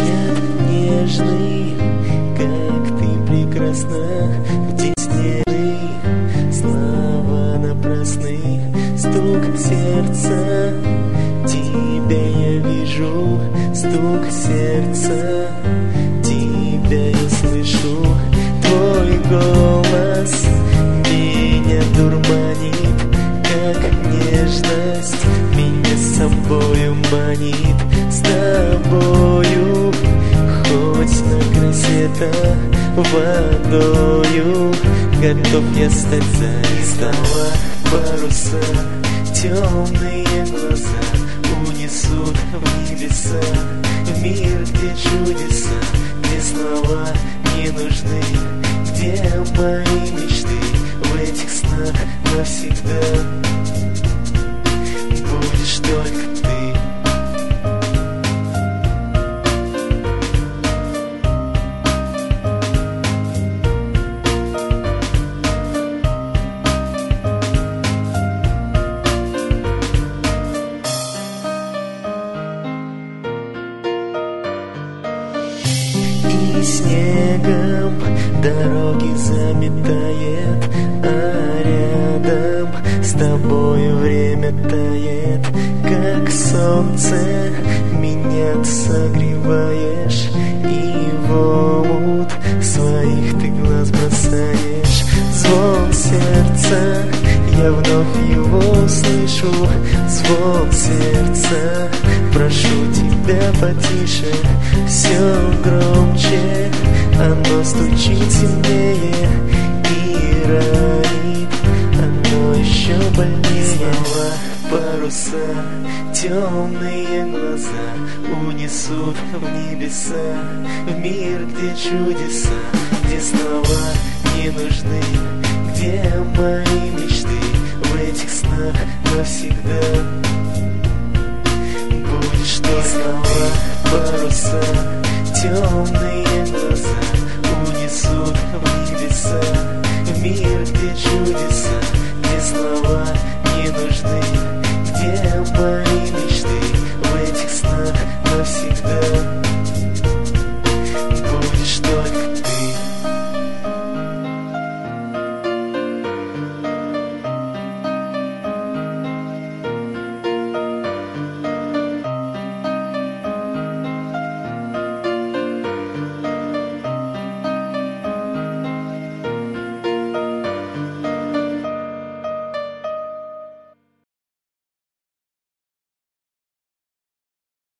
взгляд нежный, как ты прекрасна. В тесне слова напрасны, стук сердца, тебя я вижу, стук сердца, тебя я слышу. Твой голос меня дурманит, как нежность меня с собою манит. С тобою хоть на красота водою готов я стать заистого. Паруса, темные глаза унесут в небеса, в мир, где чудеса, где слова не нужны, где мои мечты. В этих снах навсегда будешь только ты. И снегом дороги заметает, а рядом с тобою время тает. Как солнце меня ты согреваешь, и в омут своих ты глаз бросаешь. Звон сердца, я вновь его слышу, звон сердца. Прошу тебя потише, все громче, оно стучит сильнее и ранит, оно еще больнее. Слова, паруса, темные глаза унесут в небеса, в мир, где чудеса, где слова не нужны, где мои мечты. В этих снах навсегда будешь ты. Слова, паруса, темные